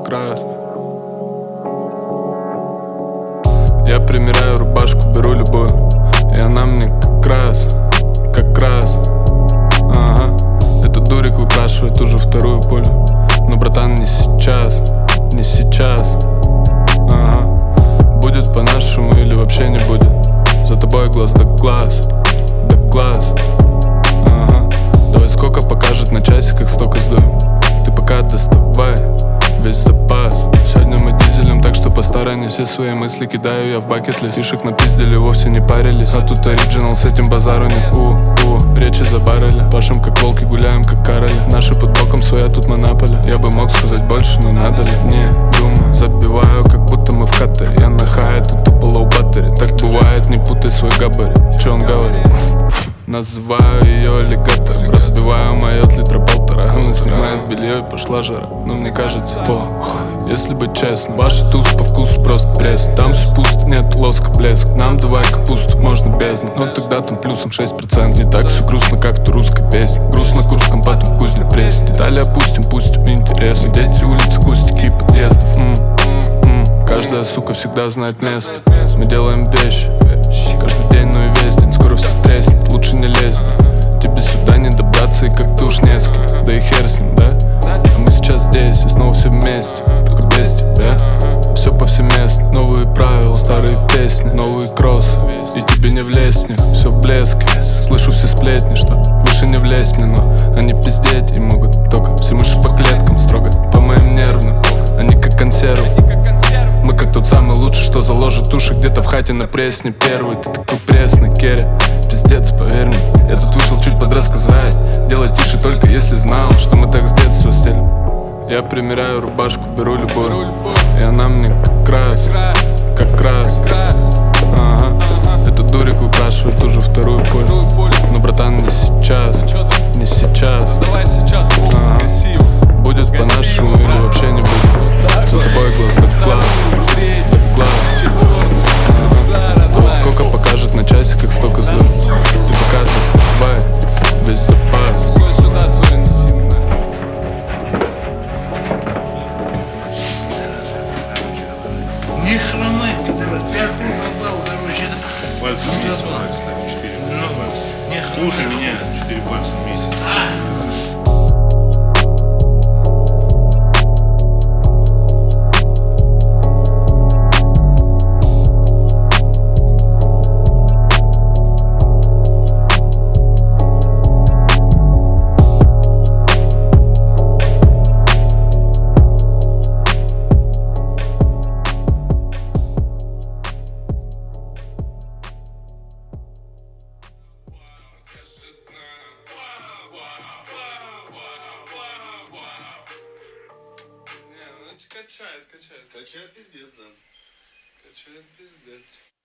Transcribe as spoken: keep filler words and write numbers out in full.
как раз. Я примеряю рубашку, беру любую, и она мне как раз, как раз. Ага, этот дурик выпрашивает уже вторую пулю. Но, братан, не сейчас, не сейчас. Ага, будет по-нашему или вообще не будет. За тобой глаз да глаз, да глаз. Ага, давай сколько покажет на часиках, столько сдуем. Ты пока доставай весь запас. Сегодня мы дизелем, так что по стороне все свои мысли кидаю я в бакет-лист. Фишек напиздили, вовсе не парились. А тут оригинал, с этим базару нет. У-у, речи забарили. Вашим как волки, гуляем как короли. Наши под боком, своя тут монополия. Я бы мог сказать больше, но надо ли? Не думаю, забиваю, как будто мы в катере. Я на хае, тут тупо лоу баттери. Так бывает, не путай свой габарит. Че он говорит? Называю ее аллигатором. Разбиваю мое от литра полтора. Она снимает белье и пошла жара. Но мне кажется, похуй, если быть честным. Ваши туз по вкусу просто пресс. Там все пусто, нет лоска, блеск. Нам давай капусту, можно бездну. Но тогда там плюсом шесть процентов. Не так все грустно, как в русской песне. Грустно Курском, потом кузня пресни. Детали опустим, пусть интересно. Дети, улицы, кустики, подъездов. М-м-м. Каждая сука всегда знает место. Мы делаем вещи каждый день, ну и весь день. Скоро все треснет, лучше не лезь. Тебе сюда не добраться, и как-то уж не с кем. Да и хер с ним, да? А мы сейчас здесь, и снова все вместе. Только без тебя, все повсеместно. Новые правила, старые песни, новые кроссы. И тебе не влезть в них, все в блеске. Слышу все сплетни, что выше не влезть мне. Но они пиздеть и могут только. Все мыши по клеткам строго, по моим нервным. Они как консервы. Мы как тот самый лучший, что заложит уши где-то в хате на пресне. Первый, ты такой пресный, Керри. Пиздец, поверь мне, я тут вышел чуть подрассказать. Делай тише только если знал, что мы так с детства стелим. Я примеряю рубашку, беру любую, и она мне как раз, как раз. Ага, этот дурик выпрашивает уже вторую пулю. Но, братан, не сейчас, не сейчас. Ага, будет по-нашему или вообще не будет. За тобой глаз да глаз, да глаз. Ага, сколько покажет на часиках, столько сдуем. Ты пока доставай весь запас. Не хромай, ты давай, пятку попал, короче. Пальцы вместе, кстати, четыре. Ну, не хромай. Слушай меня, четыре пальца вместе. Качает, качает. Качает пиздец, да. Качает пиздец.